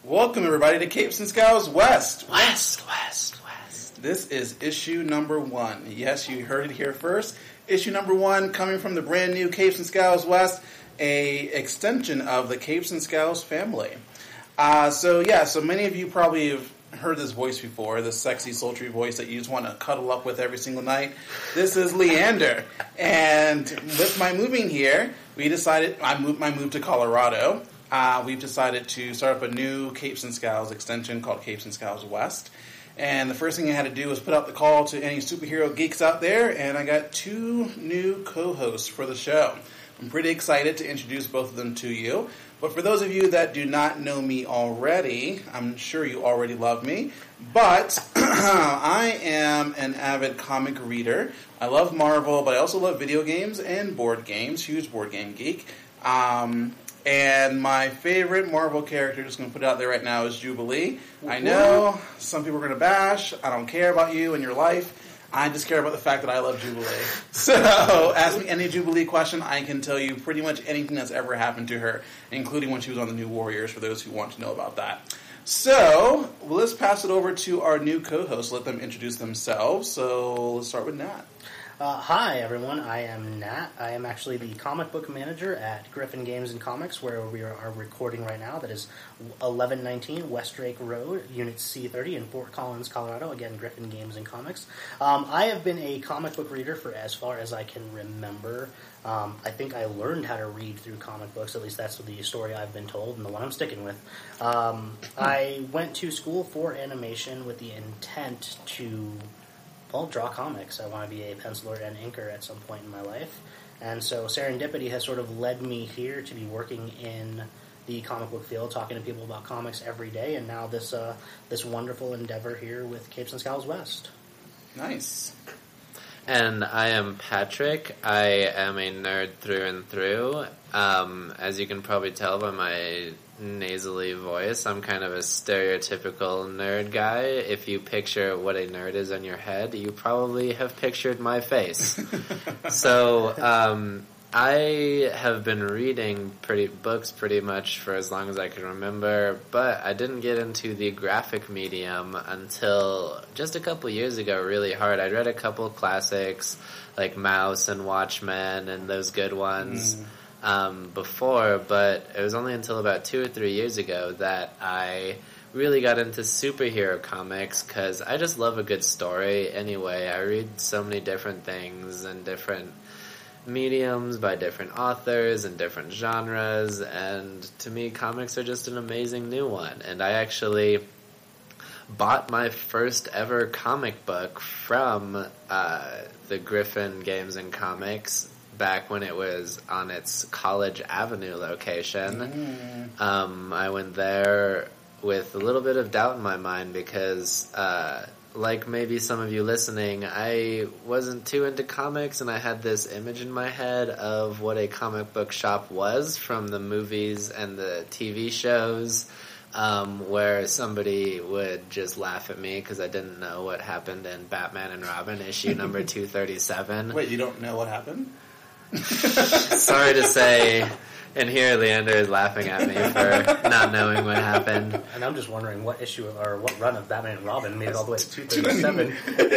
Welcome, everybody, to Capes and Scowls West. West. This is issue number 1. Yes, you heard it here first. Issue number 1 coming from the brand new Capes and Scowls West, a extension of the Capes and Scowls family. So many of you probably have heard this voice before, this sexy, sultry voice that you just want to cuddle up with every single night. This is Leander. And with my moving here, we decided, I moved to Colorado. We've decided to start up a new Capes and Scowls extension called Capes and Scowls West. And the first thing I had to do was put out the call to any superhero geeks out there, and I got 2 new co-hosts for the show. I'm pretty excited to introduce both of them to you. But for those of you that do not know me already, I'm sure you already love me, but I am an avid comic reader. I love Marvel, but I also love video games and board games. Huge board game geek. And my favorite Marvel character, just going to put it out there right now, is Jubilee. I know some people are going to bash. I don't care about you and your life. I just care about the fact that I love Jubilee. So ask me any Jubilee question. I can tell you pretty much anything that's ever happened to her, including when she was on the New Warriors, for those who want to know about that. So let's pass it over to our new co-hosts. Let them introduce themselves. So let's start with Nat. Hi, everyone. I am Nat. I am actually the comic book manager at Griffin Games and Comics, where we are recording right now. That is 1119 West Drake Road, Unit C30 in Fort Collins, Colorado. Again, Griffin Games and Comics. I have been a comic book reader for as far as I can remember. I think I learned how to read through comic books. At least that's the story I've been told, and the one I'm sticking with. I went to school for animation with the intent to draw comics. I want to be a penciler and inker at some point in my life. And so serendipity has sort of led me here to be working in the comic book field, talking to people about comics every day, and now this wonderful endeavor here with Capes and Scowls West. Nice. And I am Patrick. I am a nerd through and through. As you can probably tell by my nasally voice, I'm kind of a stereotypical nerd guy. If you picture what a nerd is in your head, you probably have pictured my face. So, I have been reading books pretty much for as long as I can remember, but I didn't get into the graphic medium until just a couple years ago really hard. I'd read a couple classics like Mouse and Watchmen and those good ones before, but it was only until about 2 or 3 years ago that I really got into superhero comics, because I just love a good story anyway. I read so many different things and different mediums by different authors and different genres, and to me comics are just an amazing new one. And I actually bought my first ever comic book from the Griffin Games and Comics back when it was on its College Avenue location. I went there with a little bit of doubt in my mind because like maybe some of you listening, I wasn't too into comics, and I had this image in my head of what a comic book shop was from the movies and the TV shows, where somebody would just laugh at me because I didn't know what happened in Batman and Robin issue number 237. Wait, you don't know what happened? Sorry to say. And here Leander is laughing at me for not knowing what happened. And I'm just wondering what issue or what run of Batman and Robin made it all the way to 237.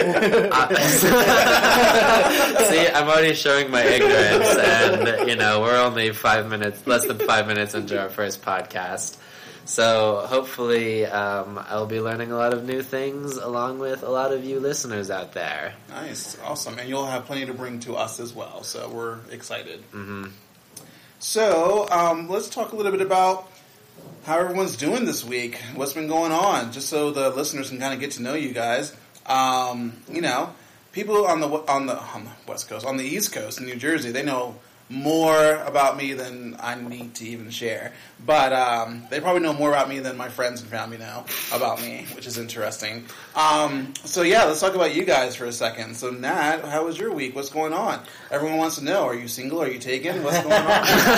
See, I'm already showing my ignorance, and, we're only less than 5 minutes into our first podcast. So hopefully I'll be learning a lot of new things along with a lot of you listeners out there. Nice. Awesome. And you'll have plenty to bring to us as well, so we're excited. Mm-hmm. So, let's talk a little bit about how everyone's doing this week. What's been going on, just so the listeners can kind of get to know you guys. People on the West Coast, on the East Coast in New Jersey, they know more about me than I need to even share. But they probably know more about me than my friends and family know about me, which is interesting. Let's talk about you guys for a second. So, Nat, how was your week? What's going on? Everyone wants to know. Are you single? Are you taken? What's going on?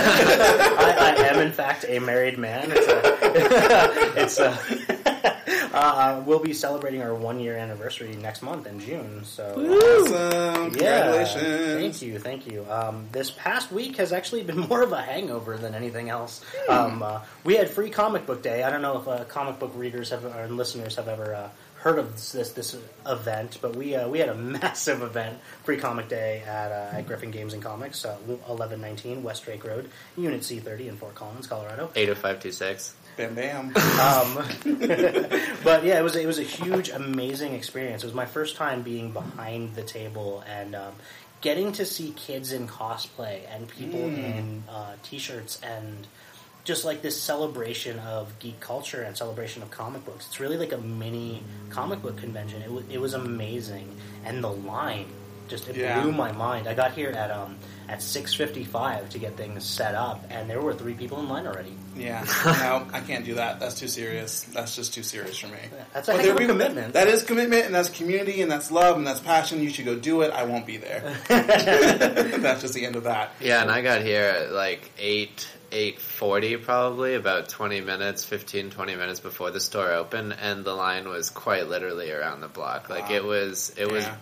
I am, in fact, a married man. We'll be celebrating our 1-year anniversary next month in June. So awesome! Congratulations! Thank you. This past week has actually been more of a hangover than anything else. We had Free Comic Book Day. I don't know if comic book readers or listeners have ever heard of this event, but we had a massive event, Free Comic Day at Griffin Games and Comics, 1119 West Drake Road, Unit C30 in Fort Collins, Colorado. 80526. Bam, bam. But yeah, it was a huge, amazing experience. It was my first time being behind the table and getting to see kids in cosplay and people in t-shirts and just like this celebration of geek culture and celebration of comic books. It's really like a mini comic book convention. It was amazing, and the line just blew my mind. I got here at 6:55 to get things set up, and there were 3 people in line already. Yeah, no, I can't do that. That's too serious. That's just too serious for me. That's a heck of a commitment. That is commitment, and that's community, and that's love, and that's passion. You should go do it. I won't be there. That's just the end of that. Yeah, and I got here at like 8:40 probably, about 20 minutes before the store opened, and the line was quite literally around the block. Like it was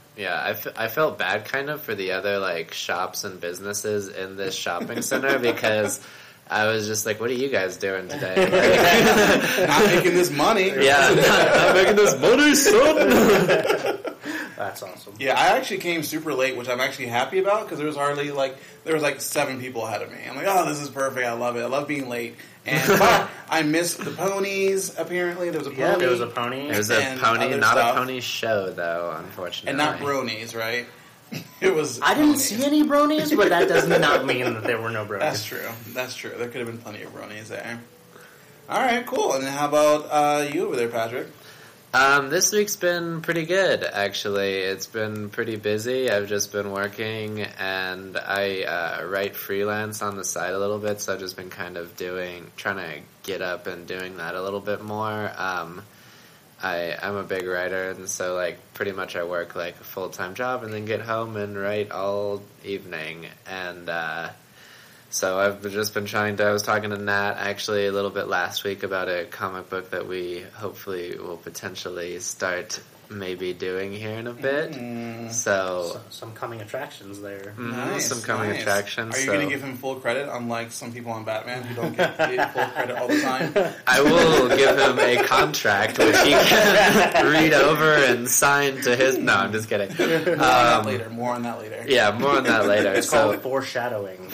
I felt bad kind of for the other like shops and businesses in this shopping center because I was just like, what are you guys doing today? Not making this money. Yeah, not making this money, son. That's awesome. Yeah, I actually came super late, which I'm actually happy about because there was like 7 people ahead of me. I'm like, oh, this is perfect. I love it. I love being late. But I missed the ponies. Apparently, there was a pony. Yeah, there was a pony. There was a pony, not stuff. A pony show though, unfortunately, and not bronies, right? It was. I didn't see any bronies, but that does not mean that there were no bronies. That's true. That's true. There could have been plenty of bronies there. All right, cool. And then how about you over there, Patrick? This week's been pretty good, actually. It's been pretty busy. I've just been working, and I write freelance on the side a little bit, so I've just been kind of trying to get up and doing that a little bit more. I'm a big writer, and so, like, pretty much I work, like, a full-time job and then get home and write all evening, and, so I've just been I was talking to Nat actually a little bit last week about a comic book that we hopefully will potentially start maybe doing here in a bit. So some coming attractions there. Nice, some coming attractions. Are you going to give him full credit, unlike some people on Batman who don't get full credit all the time? I will give him a contract which he can read over and sign to his... No, I'm just kidding. More on that later. Yeah, more on that later. It's called foreshadowing.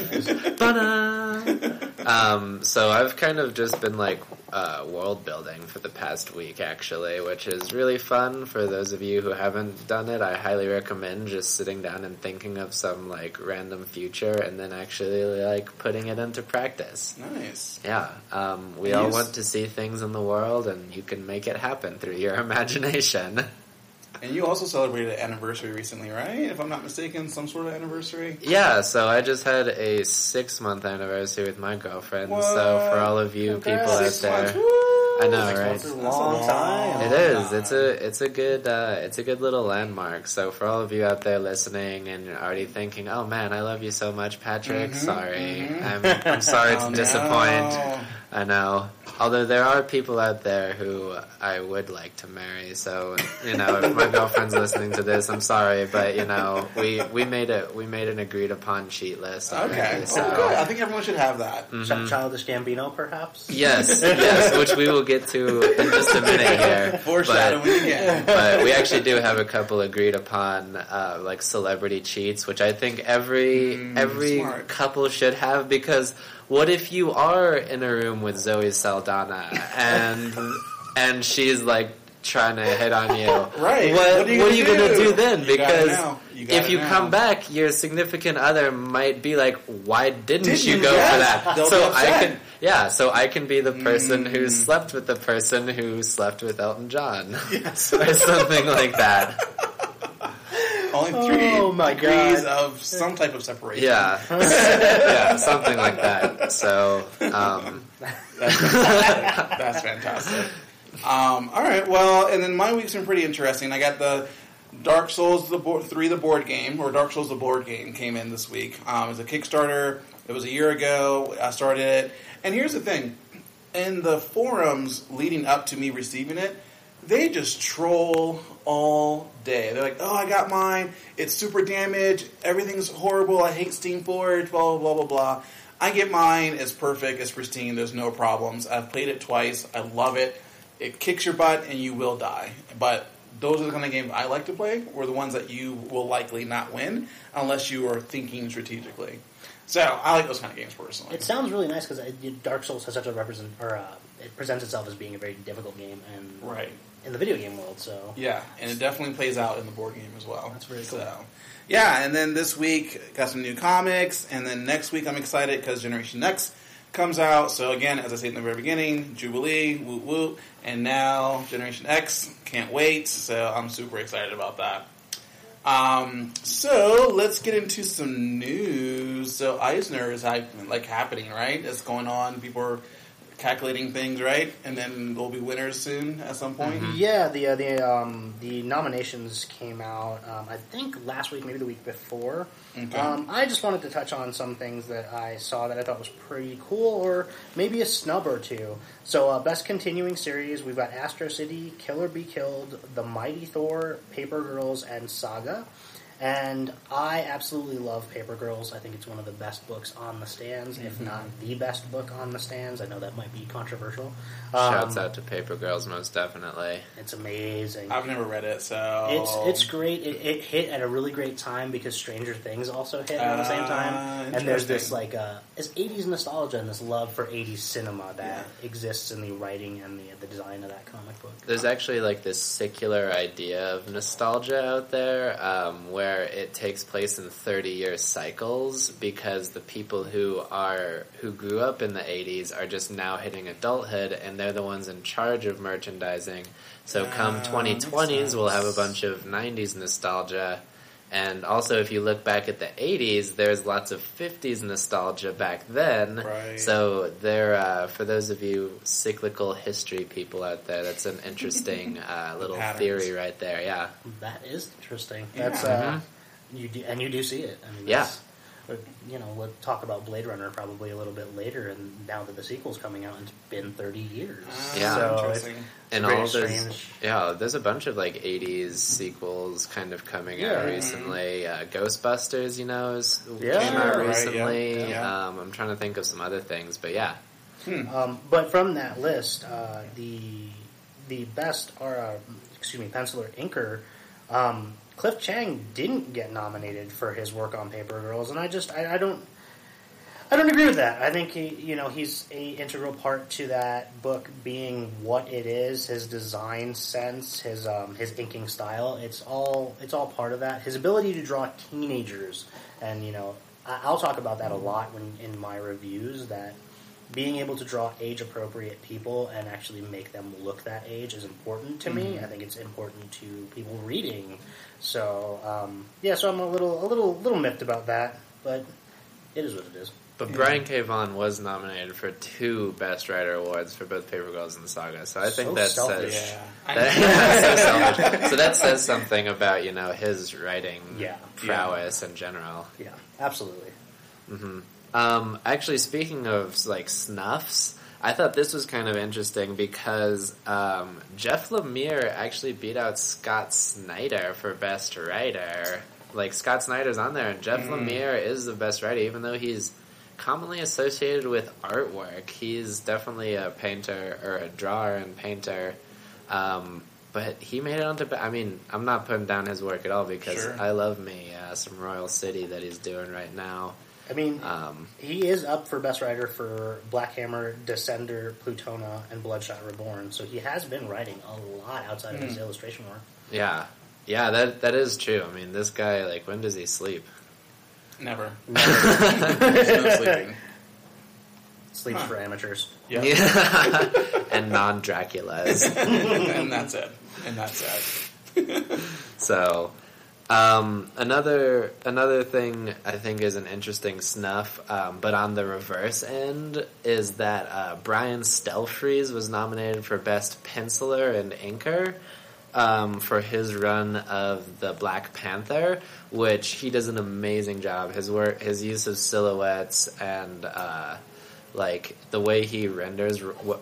So I've kind of just been like world building for the past week, actually, which is really fun. For those of you who haven't done it, I highly recommend just sitting down and thinking of some like random future and then actually like putting it into practice. Nice. Yeah. We all want to see things in the world, and you can make it happen through your imagination. And you also celebrated an anniversary recently, right? If I'm not mistaken, some sort of anniversary? Yeah, so I just had a 6-month anniversary with my girlfriend. What? So for all of you people out there, I know, right? That's a long time. It is. It's a good little landmark. So for all of you out there listening and already thinking, "Oh man, I love you so much, Patrick." Sorry, I'm sorry to disappoint. I know. Although there are people out there who I would like to marry, so if my girlfriend's listening to this, I'm sorry, but we made an agreed upon cheat list. Already, okay. So. Oh, good. I think everyone should have that. Mm-hmm. Childish Gambino, perhaps. Yes, which we will get to in just a minute here. Foreshadowing again. But we actually do have a couple agreed upon, like celebrity cheats, which I think every smart. couple should have, because. What if you are in a room with Zoe Saldana and she's like trying to hit on you? Right. What are you going to do then? Because if you know. come back, your significant other might be like, "Why didn't you go for that?" They'll So be upset. so I can be the person who slept with the person who slept with Elton John, yes. or something like that. Only 3 degrees of some type of separation. Yeah. Yeah, something like that. So, That's fantastic. All right, well, and then my week's been pretty interesting. I got the Dark Souls 3, the board game, or Dark Souls the board game came in this week. It was a Kickstarter. It was a year ago. I started it. And here's the thing. In the forums leading up to me receiving it, they just troll all day. They're like, oh, I got mine. It's super damaged. Everything's horrible. I hate Steamforged, blah, blah, blah, blah, blah. I get mine. It's perfect. It's pristine. There's no problems. I've played it twice. I love it. It kicks your butt and you will die. But those are the kind of games I like to play, or the ones that you will likely not win unless you are thinking strategically. So I like those kind of games personally. It sounds really nice because Dark Souls has such a it presents itself as being a very difficult game, and Right. in the video game world. So Yeah, and it definitely plays out in the board game as well. That's very cool. So, yeah, and then this week got some new comics, and then next week I'm excited because Generation X comes out. So again, as I said in the very beginning, Jubilee, woot woot, and now Generation X. Can't wait. So I'm super excited about that. So let's get into some news. So Eisner is happening, right? It's going on. People are calculating things, right? And then there'll be winners soon at some point. Mm-hmm. Yeah, the nominations came out. I think last week, maybe the week before. Okay. I just wanted to touch on some things that I saw that I thought was pretty cool, or maybe a snub or two. So, best continuing series, we've got Astro City, Killer Be Killed, The Mighty Thor, Paper Girls, and Saga. And I absolutely love Paper Girls. I think it's one of the best books on the stands, if not the best book on the stands. I know that might be controversial. Shouts out to Paper Girls, most definitely. It's amazing. I've never read it, so It's great. It hit at a really great time because Stranger Things also hit at the same time. And there's this it's 80s nostalgia and this love for 80s cinema that exists in the writing and the design of that comic book. There's actually this secular idea of nostalgia out there, where it takes place in 30-year cycles because the people who grew up in the 80s are just now hitting adulthood, and they're the ones in charge of merchandising. So come 2020s, we'll have a bunch of 90s nostalgia. And also, if you look back at the 80s, there's lots of 50s nostalgia back then. Right. So for those of you cyclical history people out there, that's an interesting little Patterns. theory right there. Yeah. That is interesting. Yeah. That's you do see it. I mean, Yeah. We'll talk about Blade Runner probably a little bit later, and now that the sequel's coming out, it's been 30 years. Yeah. So interesting. And very all those, strange. there's a bunch of 80s sequels kind of coming out Yeah. recently. Ghostbusters, came Yeah. out Right, recently. yeah. I'm trying to think of some other things, but yeah. But from that list, the best penciler inker, Cliff Chang didn't get nominated for his work on Paper Girls, and I don't agree with that. I think he's a integral part to that book being what it is. His design sense, his inking style, it's all part of that. His ability to draw teenagers, and I'll talk about that a lot in my reviews. That being able to draw age-appropriate people and actually make them look that age is important to me. I think it's important to people reading. So, so I'm a little miffed about that, but it is what it is. But Brian K. Vaughan was nominated for 2 Best Writer awards for both Paper Girls and Saga, so I think So that selfish. says... Yeah. That's so selfish. So that says something about, his writing prowess in general. Yeah, absolutely. Actually, speaking of snuffs, I thought this was kind of interesting because Jeff Lemire actually beat out Scott Snyder for Best Writer. Scott Snyder's on there, and Jeff Lemire is the best writer, even though he's commonly associated with artwork. He's definitely a painter, or a drawer and painter. But he made it onto... I'm not putting down his work at all because I love me some Royal City that he's doing right now. He is up for Best Writer for Black Hammer, Descender, Plutona, and Bloodshot Reborn, so he has been writing a lot outside of his illustration work. Yeah, that is true. This guy, when does he sleep? Never. There's no sleeping. Sleeps for amateurs. Yep. Yeah. And non-Draculas. And that's it. So... another thing I think is an interesting snuff, but on the reverse end, is that Brian Stelfreeze was nominated for Best Penciler and Inker for his run of the Black Panther, which he does an amazing job. His work, his use of silhouettes and Like, the way he renders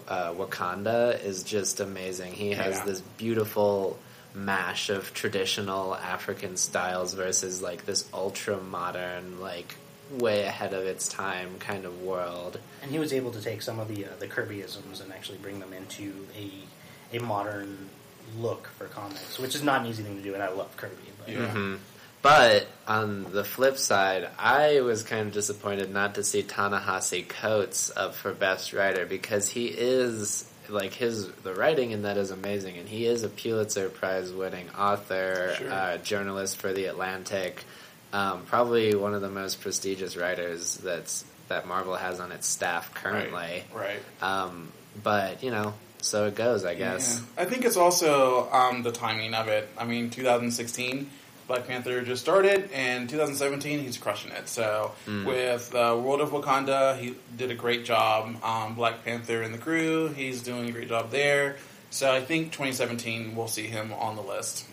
Wakanda is just amazing. He has this beautiful mash of traditional African styles versus, like, this ultra-modern, like, way ahead of its time kind of world. And he was able to take some of the Kirbyisms and actually bring them into a modern look for comics, which is not an easy thing to do, and I love Kirby. But. But on the flip side, I was kind of disappointed not to see Ta-Nehisi Coates up for Best Writer, because he is, like, the writing in that is amazing, and he is a Pulitzer Prize winning author, journalist for The Atlantic, probably one of the most prestigious writers that Marvel has on its staff currently. Right. But, you know, so it goes, I guess. Yeah. I think it's also the timing of it. I mean, 2016, Black Panther just started, and 2017, he's crushing it. So with World of Wakanda, he did a great job. Black Panther and the Crew, he's doing a great job there. So I think 2017, we'll see him on the list.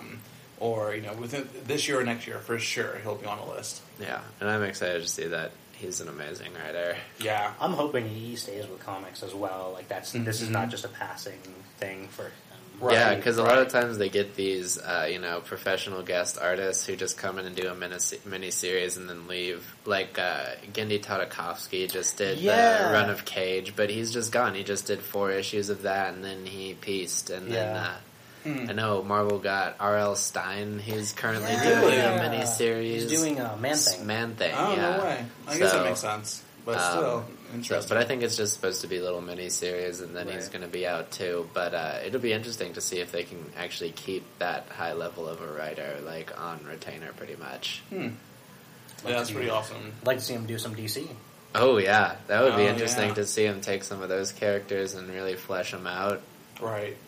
Or, you know, within this year or next year, for sure, he'll be on the list. Yeah, and I'm excited to see that. He's an amazing writer. Yeah. I'm hoping he stays with comics as well. Like, this is not just a passing thing for him. Right, yeah, because a lot of times they get these, professional guest artists who just come in and do a mini-series and then leave. Like, Gendy Tartakovsky just did the run of Cage, but he's just gone. He just did 4 issues of that, and then he pieced. And then, I know Marvel got R.L. Stein. He's currently doing a mini-series. He's doing a Man Thing. Oh, no way. I guess that makes sense. But still, interesting. But I think it's just supposed to be little mini-series, and then he's going to be out too. But it'll be interesting to see if they can actually keep that high level of a writer, like, on retainer pretty much. Yeah, that's pretty awesome. I'd like to see him do some DC. Oh, yeah. That would be interesting to see him take some of those characters and really flesh them out. Right.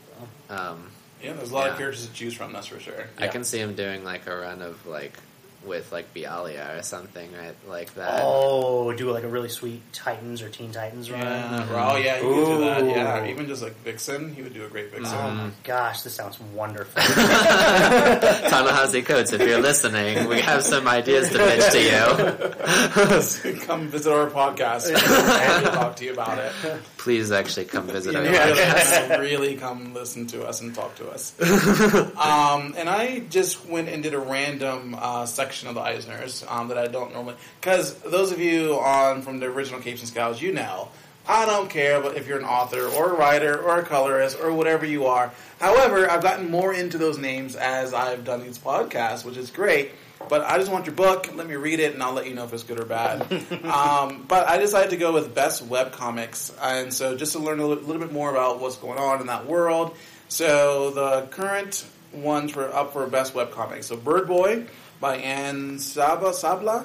Yeah, there's a lot of characters to choose from, that's for sure. I can see him doing, like, a run of, like, with, like, Bialia or something, right? Like that. Oh, do, like, a really sweet Titans or Teen Titans run. Yeah, oh, yeah, he could do that, yeah. Even just, like, Vixen, he would do a great Vixen. Oh, my gosh, this sounds wonderful. Ta-Nehisi Coates, if you're listening, we have some ideas to pitch to you. Come visit our podcast and we'll talk to you about it. Please actually come visit our podcast. Really come listen to us and talk to us. And I just went and did a random section of the Eisners that I don't normally... Because those of you from the original Capes and Scowls, you know, I don't care if you're an author or a writer or a colorist or whatever you are. However, I've gotten more into those names as I've done these podcasts, which is great. But I just want your book. Let me read it, and I'll let you know if it's good or bad. But I decided to go with Best Webcomics. And so just to learn a little bit more about what's going on in that world. So the current ones up for Best Webcomics. So Bird Boy by Anne Sabla.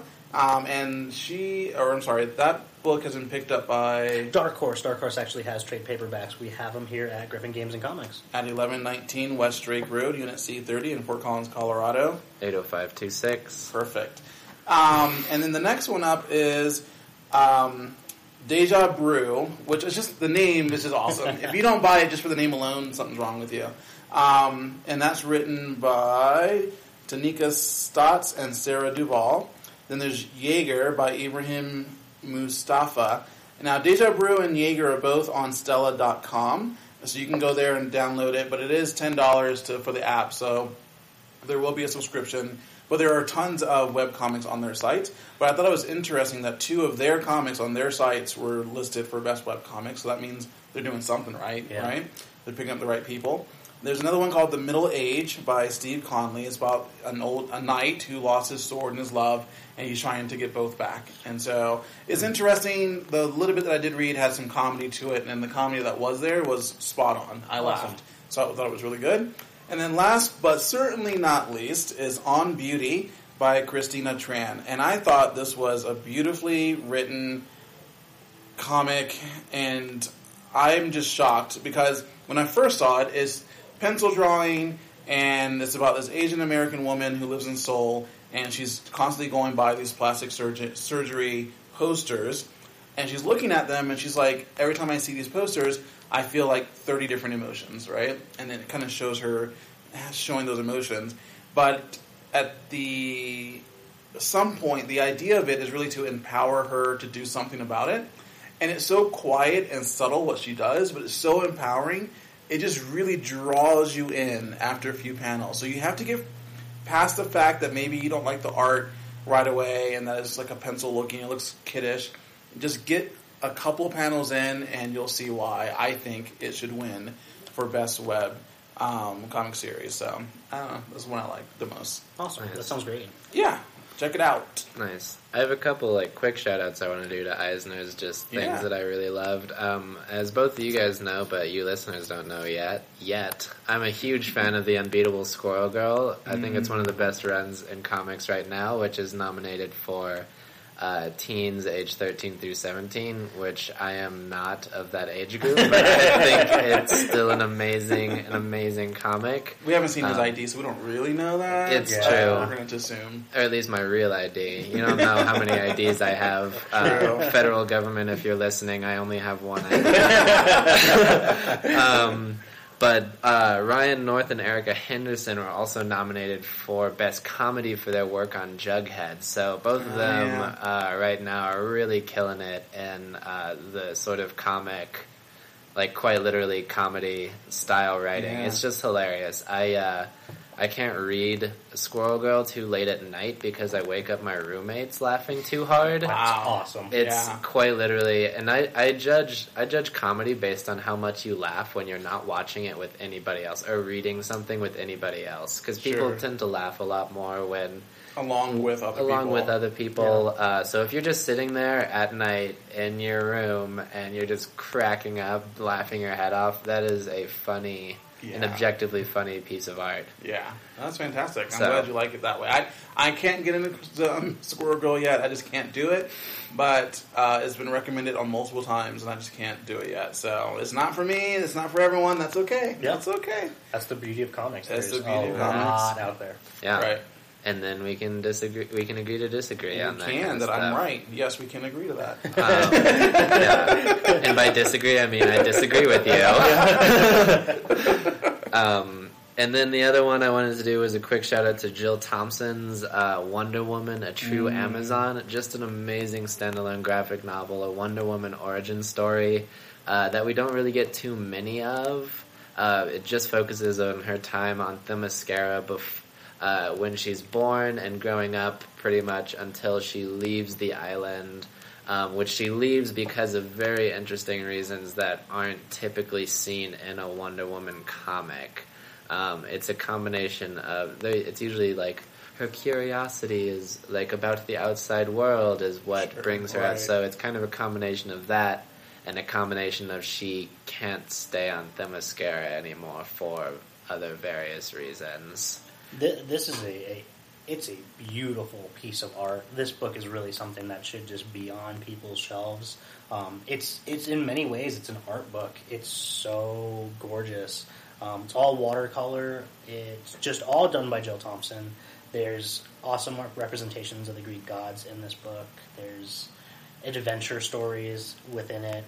That book has been picked up by Dark Horse. Dark Horse actually has trade paperbacks. We have them here at Griffin Games and Comics. At 1119 West Drake Road, Unit C30 in Fort Collins, Colorado. 80526. Perfect. And then the next one up is Deja Brew, which is just, the name is just awesome. If you don't buy it just for the name alone, something's wrong with you. And that's written by Tanika Stotts and Sarah Duvall. Then there's Jaeger by Ibrahim Mustafa. Now, Deja Brew and Jaeger are both on Stella.com, so you can go there and download it, but it is $10 for the app, so there will be a subscription. But there are tons of webcomics on their site. But I thought it was interesting that 2 of their comics on their sites were listed for Best Webcomics, so that means they're doing something right, right? They're picking up the right people. There's another one called The Middle Age by Steve Conley. It's about a knight who lost his sword and his love, and he's trying to get both back. And so it's interesting. The little bit that I did read had some comedy to it, and the comedy that was there was spot on. I laughed. So I thought it was really good. And then last but certainly not least is On Beauty by Christina Tran. And I thought this was a beautifully written comic, and I'm just shocked because when I first saw it, it's pencil drawing, and it's about this Asian American woman who lives in Seoul, and she's constantly going by these plastic surgery posters, and she's looking at them, and she's like, every time I see these posters, I feel like 30 different emotions, right? And then it kind of shows her showing those emotions. But at some point, the idea of it is really to empower her to do something about it. and it's so quiet and subtle what she does, but it's so empowering. It just really draws you in after a few panels. So you have to get past the fact that maybe you don't like the art right away and that it's like a pencil looking, it looks kiddish. Just get a couple panels in and you'll see why I think it should win for Best Web comic series. So, I don't know. That's one I like the most. Awesome. Nice. That sounds great. Yeah. Check it out. Nice. I have a couple quick shout outs I want to do to Eisner's, just things that I really loved. As both of you guys know, but you listeners don't know yet, I'm a huge fan of the Unbeatable Squirrel Girl. I think it's one of the best runs in comics right now, which is nominated for teens age 13 through 17, which I am not of that age group, but I think it's still an amazing comic. We haven't seen his ID, so we don't really know that. It's true. We're going to assume. Or at least my real ID. You don't know how many IDs I have. Federal government, if you're listening, I only have one ID. But Ryan North and Erica Henderson were also nominated for Best Comedy for their work on Jughead. So both of them right now are really killing it in the sort of comic, quite literally comedy style writing. Yeah. It's just hilarious. I can't read Squirrel Girl too late at night because I wake up my roommates laughing too hard. That's awesome. It's quite literally, and I judge comedy based on how much you laugh when you're not watching it with anybody else or reading something with anybody else, because people tend to laugh a lot more when along with other people. Yeah. So if you're just sitting there at night in your room and you're just cracking up, laughing your head off, that is a funny. An objectively funny piece of art. Yeah, that's fantastic. I'm glad you like it that way. I can't get into Squirrel Girl yet. I just can't do it. But it's been recommended on multiple times, and I just can't do it yet. So it's not for me. It's not for everyone. That's okay. Yep. That's okay. That's the beauty of comics. That's There's the beauty of comics. a lot out there. Yeah. Right. And then we can disagree. We can agree to disagree on that. I'm right. Yes, we can agree to that. Yeah. And by disagree, I mean I disagree with you. And then the other one I wanted to do was a quick shout out to Jill Thompson's Wonder Woman: A True Amazon. Just an amazing standalone graphic novel, a Wonder Woman origin story that we don't really get too many of. It just focuses on her time on Themyscira when she's born and growing up, pretty much until she leaves the island, which she leaves because of very interesting reasons that aren't typically seen in a Wonder Woman comic. It's a combination of, it's usually her curiosity is about the outside world is what brings her out. So it's kind of a combination of that and a combination of she can't stay on Themyscira anymore for other various reasons. This is it's a beautiful piece of art. This book is really something that should just be on people's shelves. It's in many ways it's an art book. It's so gorgeous. It's all watercolor. It's just all done by Jill Thompson. There's awesome representations of the Greek gods in this book. There's adventure stories within it.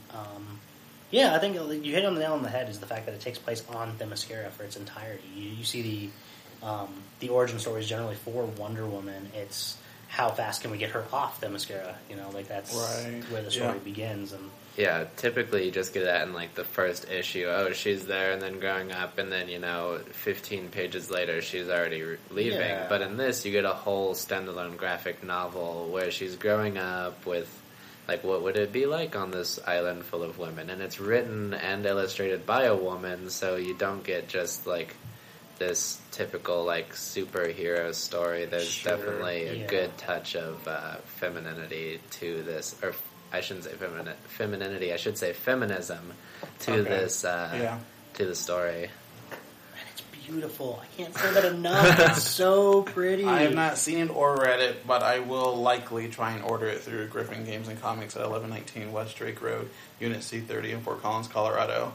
I think you hit on the nail on the head is the fact that it takes place on Themyscira for its entirety. You see the origin stories generally for Wonder Woman. It's how fast can we get her off Themyscira? That's where the story begins. And typically you just get that in the first issue. Oh, she's there, and then growing up, and then 15 pages later she's already leaving. Yeah. But in this, you get a whole standalone graphic novel where she's growing up with what would it be like on this island full of women, and it's written and illustrated by a woman, so you don't get just this typical superhero story. There's definitely a good touch of femininity to this, or I shouldn't say femininity. I should say feminism to this to the story. And it's beautiful. I can't say that enough. It's so pretty. I have not seen it or read it, but I will likely try and order it through Griffin Games and Comics at 1119 West Drake Road, Unit C30 in Fort Collins, Colorado.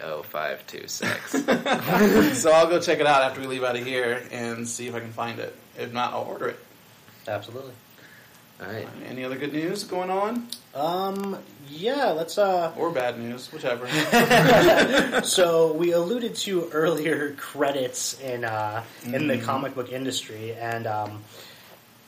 80526. So I'll go check it out after we leave out of here and see if I can find it. If not, I'll order it. Absolutely. All right. Any other good news going on? Let's or bad news, whichever. So we alluded to earlier credits in the comic book industry, and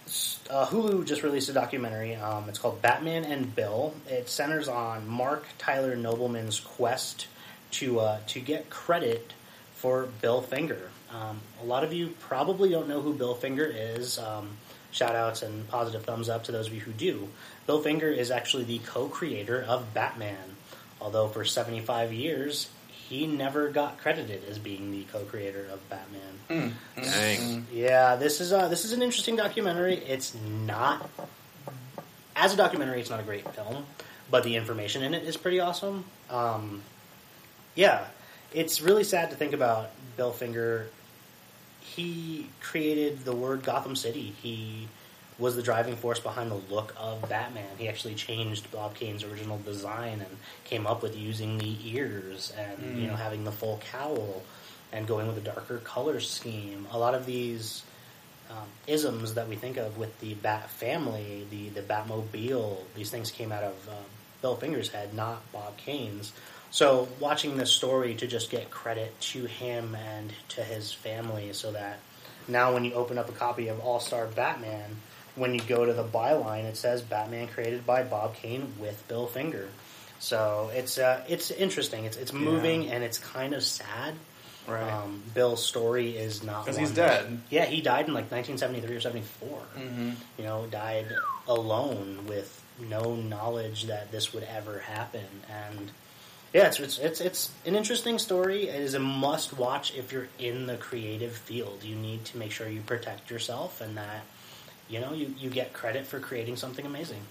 Hulu just released a documentary. It's called Batman and Bill. It centers on Mark Tyler Nobleman's quest to get credit for Bill Finger. A lot of you probably don't know who Bill Finger is. Shout outs and positive thumbs up to those of you who do. Bill Finger is actually the co-creator of Batman, although for 75 years he never got credited as being the co-creator of Batman. Dang. Yeah, this is an interesting documentary. It's not, as a documentary, it's not a great film, but the information in it is pretty awesome. Yeah, it's really sad to think about Bill Finger. He created the word Gotham City. He was the driving force behind the look of Batman. He actually changed Bob Kane's original design and came up with using the ears and having the full cowl and going with a darker color scheme. A lot of these isms that we think of with the Bat family, the Batmobile, these things came out of Bill Finger's head, not Bob Kane's. So watching this story to just get credit to him and to his family, so that now when you open up a copy of All-Star Batman, when you go to the byline, it says Batman created by Bob Kane with Bill Finger. So it's interesting. It's moving and it's kind of sad. Right. Bill's story is not because he's dead. Yeah, he died in like 1973 or 74. Mm-hmm. Died alone with no knowledge that this would ever happen. And yeah, it's an interesting story. It is a must watch if you're in the creative field. You need to make sure you protect yourself and that you get credit for creating something amazing.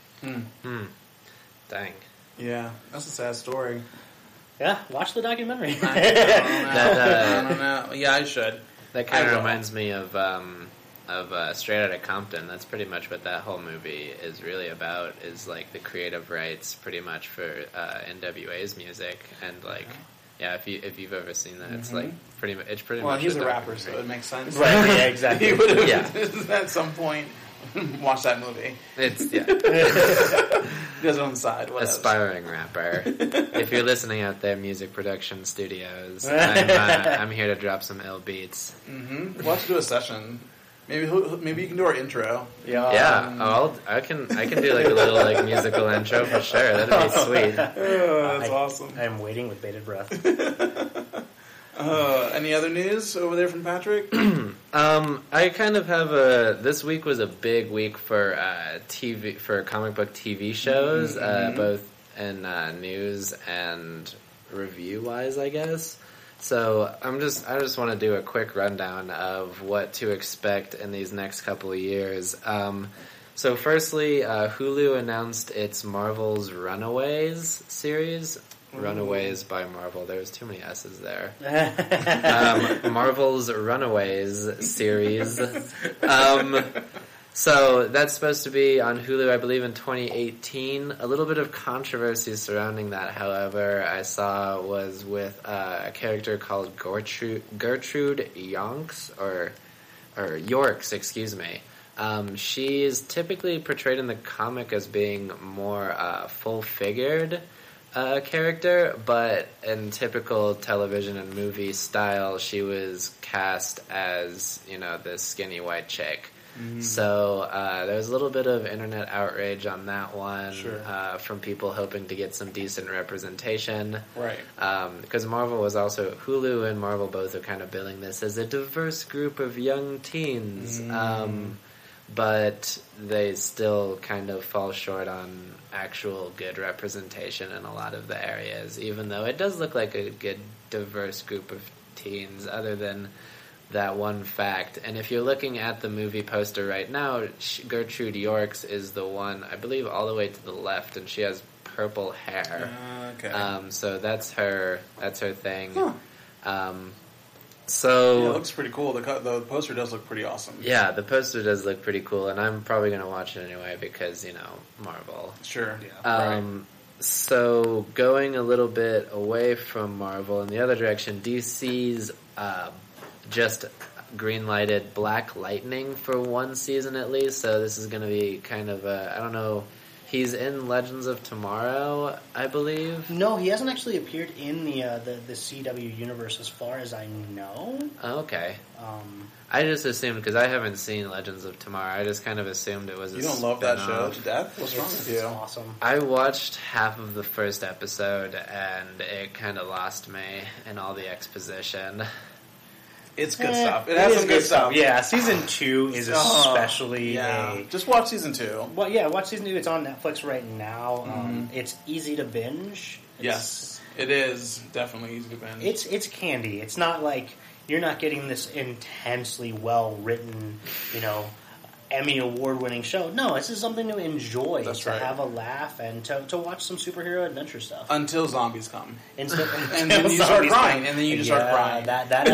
Dang. Yeah, that's a sad story. Yeah, watch the documentary. I don't know. Yeah, I should. That kind of reminds me of Straight Outta Compton. That's pretty much what that whole movie is really about. Is like the creative rights, pretty much for NWA's music, and like, yeah, if you've ever seen that, it's like pretty much. Well, he's a rapper, so it makes sense. Right? Yeah, exactly. He would have at some point watched that movie. It's His own side. Whatever. Aspiring rapper. If you're listening out there, music production studios, I'm here to drop some ill beats. Mm-hmm. We'll have to do a session. Maybe you can do our intro. Yeah. I can do like a little like musical intro for sure. That'd be sweet. That's awesome. I'm waiting with bated breath. Any other news over there from Patrick? I kind of have this week was a big week for for comic book TV shows, both in news and review wise, I guess. So I just want to do a quick rundown of what to expect in these next couple of years. So firstly, Hulu announced its Marvel's Runaways series. Runaways by Marvel. There's too many S's there. Marvel's Runaways series. So that's supposed to be on Hulu, I believe, in 2018. A little bit of controversy surrounding that, however, I saw was with a character called Gertrude Yonks, or Yorks, excuse me. She is typically portrayed in the comic as being more full-figured character, but in typical television and movie style, she was cast as, this skinny white chick. So there was a little bit of internet outrage on that one, from people hoping to get some decent representation. Right. Because Marvel was also, Hulu and Marvel both are kind of billing this as a diverse group of young teens. But they still kind of fall short on actual good representation in a lot of the areas, even though it does look like a good, diverse group of teens, other than that one fact. And if you're looking at the movie poster right now, Gertrude Yorks is the one, I believe, all the way to the left, and she has purple hair. Okay. So that's her thing. Huh. So it looks pretty cool. The poster does look pretty awesome. Yeah, the poster does look pretty cool, and I'm probably going to watch it anyway because, Marvel. Sure. Yeah. So going a little bit away from Marvel in the other direction, DC's just green-lighted Black Lightning for one season at least, so this is going to be kind of I don't know He's in Legends of Tomorrow, I believe. No, he hasn't actually appeared in the CW universe as far as I know. Oh, okay. I just assumed, because I haven't seen Legends of Tomorrow, I just kind of assumed it was a You don't love that spin-off. show to death? What's wrong with you? It's awesome. I watched half of the first episode, and it kind of lost me in all the exposition. It's good stuff. It has some good stuff. Yeah, season 2 is especially Just watch season 2. Well, yeah, watch season 2. It's on Netflix right now. It's easy to binge. Yes, it is definitely easy to binge. It's candy. It's not like you're not getting this intensely well written, Emmy award-winning show. No, this is something to enjoy, That's to right. have a laugh, and to watch some superhero adventure stuff. Until zombies come. And then you start crying, and then you just start crying. That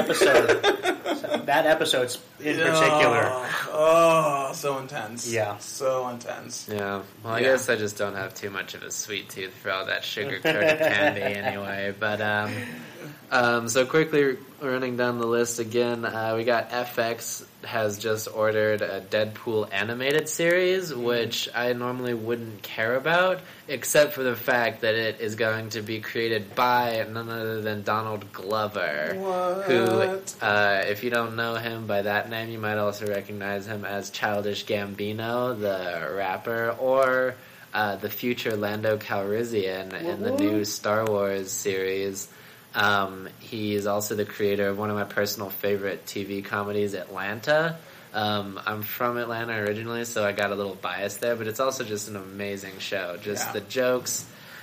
episode in particular. Oh, so intense. Yeah. So intense. Yeah, well, I Yeah. guess I just don't have too much of a sweet tooth for all that sugar-coated candy anyway. But, so quickly running down the list again, we got FX has just ordered a Deadpool animated series, which I normally wouldn't care about, except for the fact that it is going to be created by none other than Donald Glover, who, if you don't know him by that name, you might also recognize him as Childish Gambino, the rapper, or the future Lando Calrissian in the new Star Wars series. He is also the creator of one of my personal favorite TV comedies, Atlanta. I'm from Atlanta originally, so I got a little bias there, but it's also just an amazing show. Just the jokes,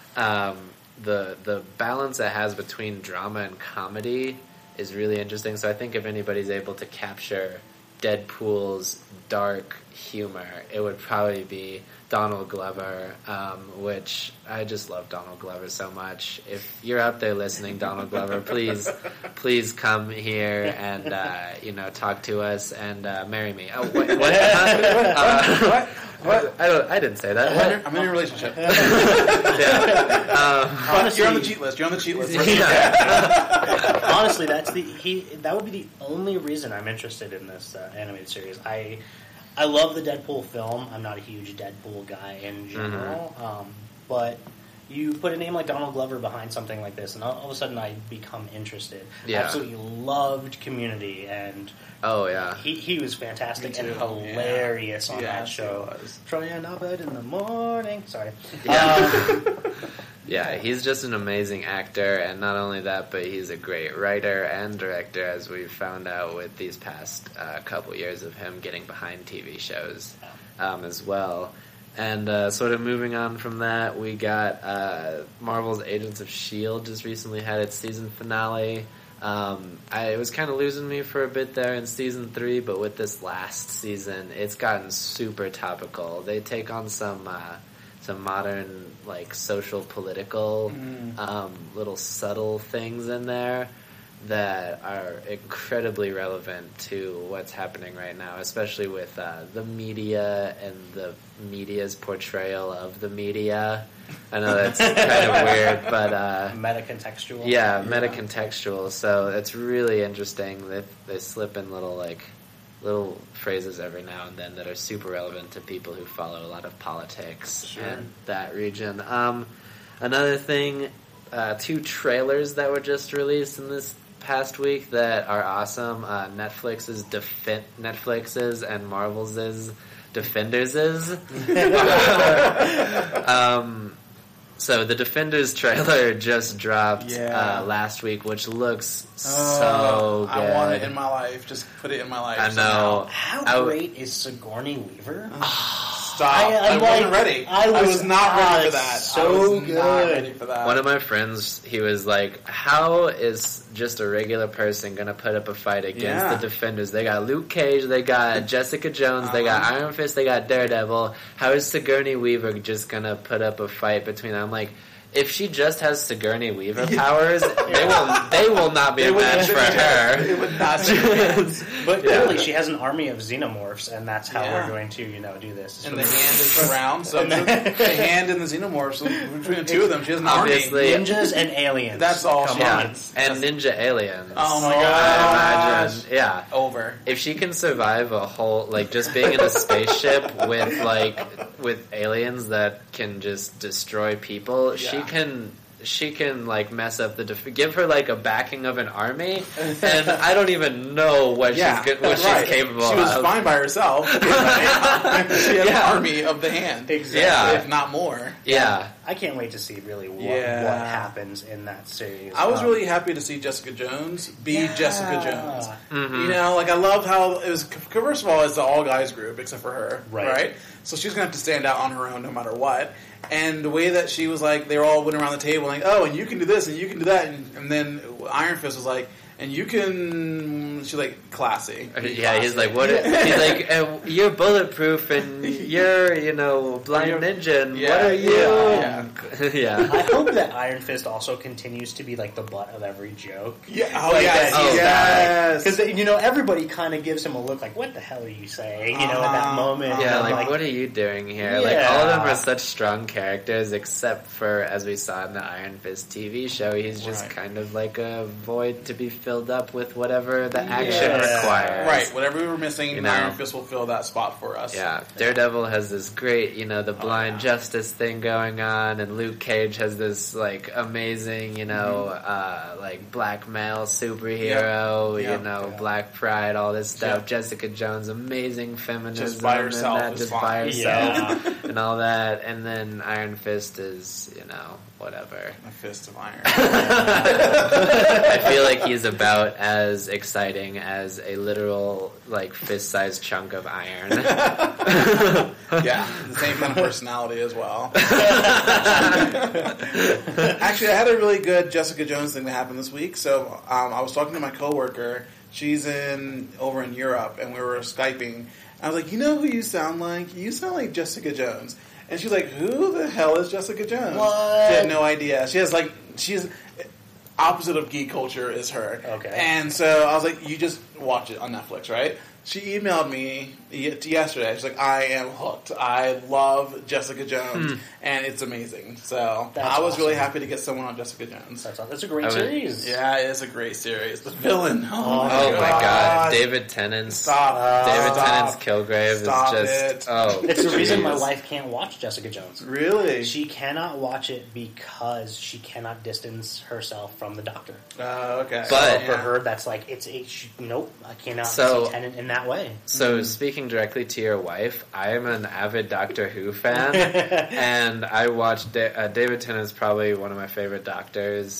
the balance it has between drama and comedy is really interesting. So I think if anybody's able to capture Deadpool's dark humor, it would probably be Donald Glover, which I just love Donald Glover so much. If you're out there listening, Donald Glover, please come here and talk to us and marry me. Oh, what? What? I didn't say that. I'm in a relationship. Honestly, you're on the cheat list. Honestly, that would be the only reason I'm interested in this animated series. I love the Deadpool film. I'm not a huge Deadpool guy in general, but you put a name like Donald Glover behind something like this, and all of a sudden I become interested. Yeah. I absolutely loved Community, and he was fantastic and hilarious on that show. Troy and Abed in the morning. Sorry. Yeah, he's just an amazing actor, and not only that, but he's a great writer and director, as we've found out with these past couple years of him getting behind TV shows as well. And sort of moving on from that, we got Marvel's Agents of S.H.I.E.L.D. just recently had its season finale. It was kind of losing me for a bit there in season 3, but with this last season, it's gotten super topical. They take on some modern, like, social, political, little subtle things in there that are incredibly relevant to what's happening right now, especially with the media and the media's portrayal of the media. I know that's kind of weird, but metacontextual. Yeah, metacontextual. So it's really interesting that they slip in little phrases every now and then that are super relevant to people who follow a lot of politics in that region. Another thing, 2 trailers that were just released in this past week that are awesome. Netflix's and Marvel's Defenders'. So the Defenders trailer just dropped last week, which looks so good. I want it in my life. Just put it in my life. I know. How great is Sigourney Weaver? Stop. I wasn't ready. I was not ready for that. So not good. ready for that. One of my friends, he was like, how is just a regular person going to put up a fight against the Defenders? They got Luke Cage, they got Jessica Jones, they got Iron Fist, they got Daredevil. How is Sigourney Weaver just going to put up a fight between them? I'm like, if she just has Sigourney Weaver powers, they will not be a match for her. It would not stand a chance. But clearly, she has an army of xenomorphs, and that's how we're going to, do this. And the hand is around, so the hand and the xenomorphs, between the two of them, she has an Obviously. army. Ninjas and aliens. That's all she Yeah, needs. and ninja aliens. Oh my I gosh. imagine. Yeah. Over. If she can survive a whole, just being in a spaceship with aliens that can just destroy people, she can mess up give her a backing of an army, and I don't even know what she's capable of. She was fine by herself. She had an army of the hand, Exactly. if not more. Yeah. I can't wait to see really what happens in that series. I was really happy to see Jessica Jones be Jessica Jones. Mm-hmm. I love how it was. First of all, it's the all guys group except for her, right? So she's gonna have to stand out on her own no matter what. And the way that she was they all went around the table oh, and you can do this and you can do that, and then Iron Fist was and you can. She's classy. Yeah, he's what? He's you're bulletproof and you're blind ninja. And what are you? Yeah. I hope that Iron Fist also continues to be the butt of every joke. Yeah. Oh yes. Because everybody kind of gives him a look what the hell are you saying? In that moment. Yeah, what are you doing here? Yeah. All of them are such strong characters, except for, as we saw in the Iron Fist TV show, he's just kind of a void to be filled up with whatever the action requires. Right, whatever we were missing, Iron Fist will fill that spot for us. Yeah, Daredevil has this great, the blind justice thing going on, and Luke Cage has this, amazing, black male superhero, Black Pride, all this stuff. Yep. Jessica Jones, amazing feminism. Just by herself and that, is just fine. by herself and all that. And then Iron Fist is, whatever. A fist of iron. I feel like he's about as exciting as a literal, fist-sized chunk of iron. Yeah, the same kind of personality as well. Actually, I had a really good Jessica Jones thing that happened this week. So I was talking to my coworker. She's over in Europe, and we were Skyping. I was you know who you sound like? You sound like Jessica Jones. And she's who the hell is Jessica Jones? What? She had no idea. She's opposite of geek culture is her. Okay. And so I was you just watch it on Netflix, right? She emailed me yesterday. She's I am hooked. I love Jessica Jones, and it's amazing. So I was really happy to get someone on Jessica Jones. That's a great series. Yeah, it is a great series. The villain. Oh my god. David Tennant's Tennant's Kilgrave Stop is just... it. Oh, It's the reason my wife can't watch Jessica Jones. Really? She cannot watch it because she cannot distance herself from the Doctor. Okay. But- For her, that's nope, I cannot So- see Tennant in that way. So, speaking directly to your wife, I am an avid Doctor Who fan, and I watched David Tennant's probably one of my favorite Doctors.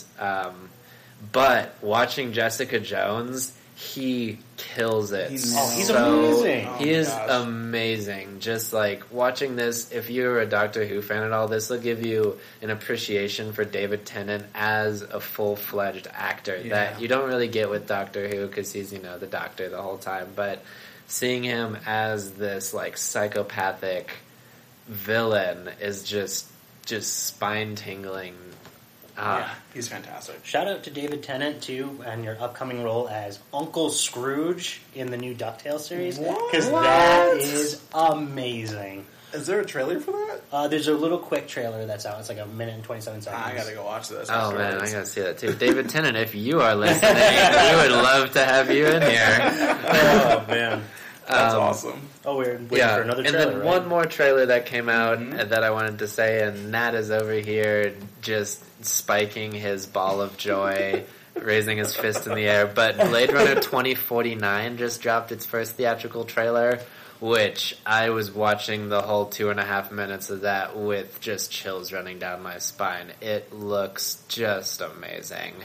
But watching Jessica Jones, he kills it. He's amazing. He is amazing. Just watching this, if you're a Doctor Who fan at all, this will give you an appreciation for David Tennant as a full-fledged actor that you don't really get with Doctor Who because he's, the Doctor the whole time. But seeing him as this, psychopathic villain is just spine-tingling. Yeah, he's fantastic. Shout out to David Tennant, too, and your upcoming role as Uncle Scrooge in the new DuckTales series. Because that is amazing. Is there a trailer for that? There's a little quick trailer that's out. It's 1 minute and 27 seconds. I gotta go watch this. Oh man, I gotta see that too. David Tennant, if you are listening, we would love to have you in here. Oh, man. That's awesome. Oh, we're waiting for another trailer, and then right? one more trailer that came out that I wanted to say, and Nat is over here just spiking his ball of joy, raising his fist in the air. But Blade Runner 2049 just dropped its first theatrical trailer, which I was watching the whole 2.5 minutes of that with just chills running down my spine. It looks just amazing.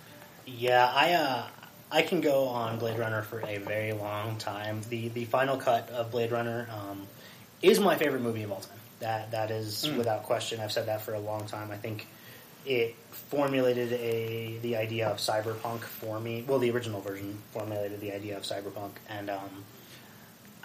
Yeah, I can go on Blade Runner for a very long time. The final cut of Blade Runner is my favorite movie of all time. That is without question. I've said that for a long time. I think it formulated the idea of cyberpunk for me. Well, the original version formulated the idea of cyberpunk, and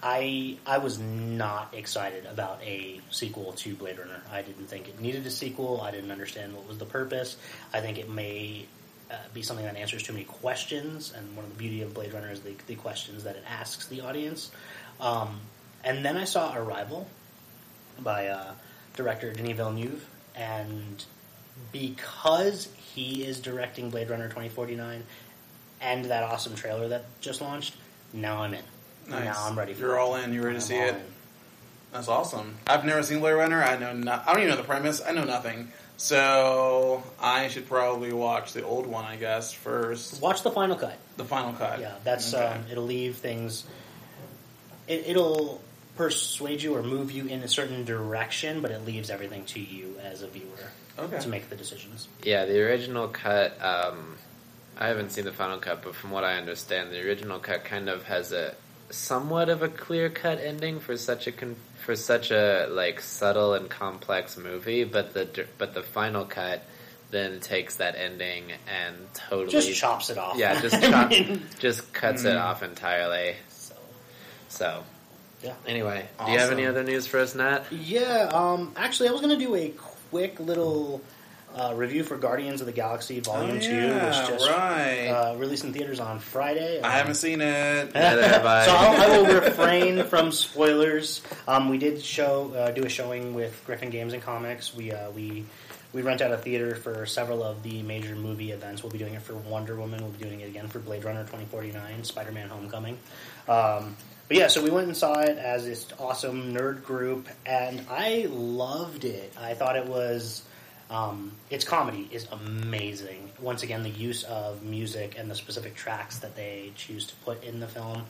I was not excited about a sequel to Blade Runner. I didn't think it needed a sequel. I didn't understand what was the purpose. I think it may be something that answers too many questions, and one of the beauty of Blade Runner is the questions that it asks the audience. And then I saw Arrival by director Denis Villeneuve, and because he is directing Blade Runner 2049 and that awesome trailer that just launched, now I'm in. Nice. Now I'm ready for You're it. all in. You're ready to see it. In. That's awesome. I've never seen Blade Runner. I don't even know the premise. I know nothing. So I should probably watch the old one, I guess, first. Watch the final cut. The final cut. Yeah, that's okay. it'll leave things. It'll persuade you or move you in a certain direction, but it leaves everything to you as a viewer to make the decisions. Yeah, the original cut. I haven't seen the final cut, but from what I understand, the original cut kind of has a somewhat of a clear-cut ending for such a like subtle and complex movie. But the final cut then takes that ending and totally just chops it off. Yeah, just cuts it off entirely. So. Yeah. Anyway, Awesome. Do you have any other news for us, Nat? Yeah. Actually, I was going to do a quick little review for Guardians of the Galaxy Volume 2, which just released in theaters on Friday. I haven't seen it. Neither have I. So I will refrain from spoilers. We did do a showing with Griffin Games and Comics. We rent out a theater for several of the major movie events. We'll be doing it for Wonder Woman. We'll be doing it again for Blade Runner 2049, Spider-Man Homecoming. But yeah, so we went and saw it as this awesome nerd group, and I loved it. I thought it was... its comedy is amazing. Once again, the use of music and the specific tracks that they choose to put in the film,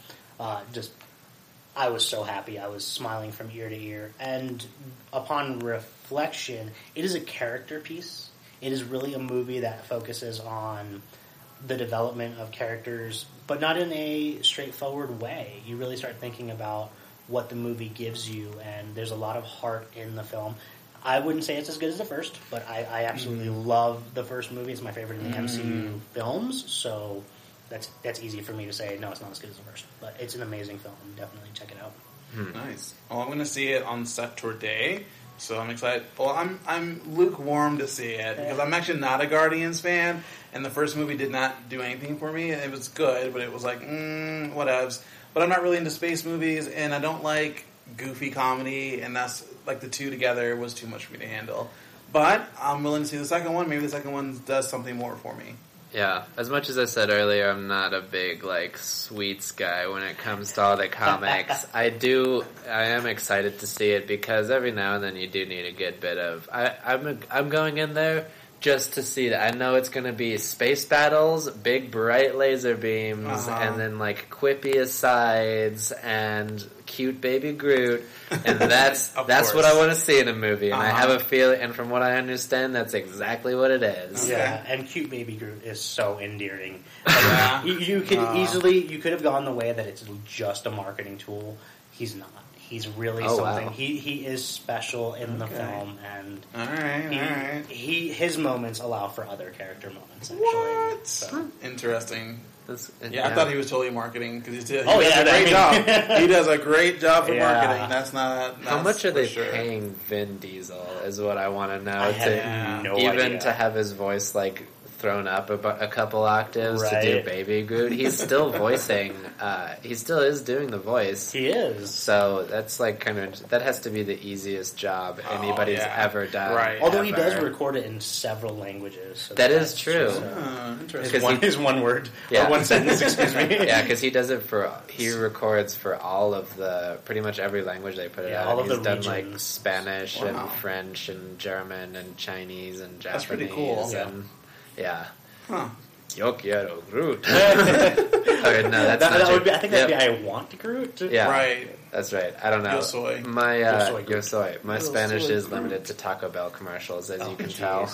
I was so happy. I was smiling from ear to ear. And upon reflection, it is a character piece. It is really a movie that focuses on the development of characters, but not in a straightforward way. You really start thinking about what the movie gives you, and there's a lot of heart in the film. I wouldn't say it's as good as the first, but I absolutely love the first movie. It's my favorite in the MCU films, so that's easy for me to say, no, it's not as good as the first. But it's an amazing film. Definitely check it out. Nice. Well, I'm going to see it on Saturday, so I'm excited. Well, I'm lukewarm to see it, because I'm actually not a Guardians fan, and the first movie did not do anything for me. It was good, but it was like, whatevs. But I'm not really into space movies, and I don't like goofy comedy, and that's like the two together was too much for me to handle. But I'm willing to see the second one. Maybe the second one does something more for me. Yeah, as much as I said earlier, I'm not a big, sweets guy when it comes to all the comics. I am excited to see it, because every now and then you do need a good bit of... I'm going in there just to see that. I know it's going to be space battles, big bright laser beams, and then quippy asides and cute baby Groot, and that's what I want to see in a movie. And I have a feeling, and from what I understand, that's exactly what it is. Yeah, and cute baby Groot is so endearing. You could have gone the way that it's just a marketing tool. He's not. He's really something. Wow. He is special in the film, and his moments allow for other character moments. Actually. What? So. Interesting. I thought he was totally marketing, because he does a great job. He does a great job for marketing. That's how much are they paying Vin Diesel? Is what I want to know. I have no idea. To have his voice thrown up a couple octaves to do Baby Groot. He's still voicing. He still is doing the voice. He is. So that's that has to be the easiest job anybody's ever done. Right. Although he does record it in several languages. So that's true. Interesting. His one word or one sentence. Excuse me. Yeah, because he does it he records for all of pretty much every language they put it out. All of he's the done regions. Spanish and French and German and Chinese and Japanese. That's pretty cool. And, yeah. Huh. Yo quiero Groot. Okay, no, that's not that true. would be, I think that'd be I want Groot. Yeah. Right. That's right. I don't know. Yo soy. Yo soy. My Spanish is limited to Taco Bell commercials, as you can tell.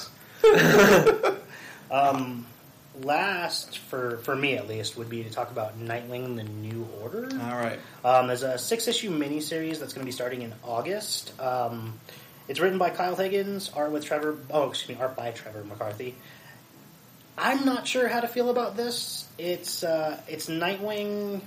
Last, for me at least, would be to talk about Nightwing: The New Order. All right. There's a 6-issue miniseries that's going to be starting in August. It's written by Kyle Higgins, art by Trevor McCarthy. I'm not sure how to feel about this. It's Nightwing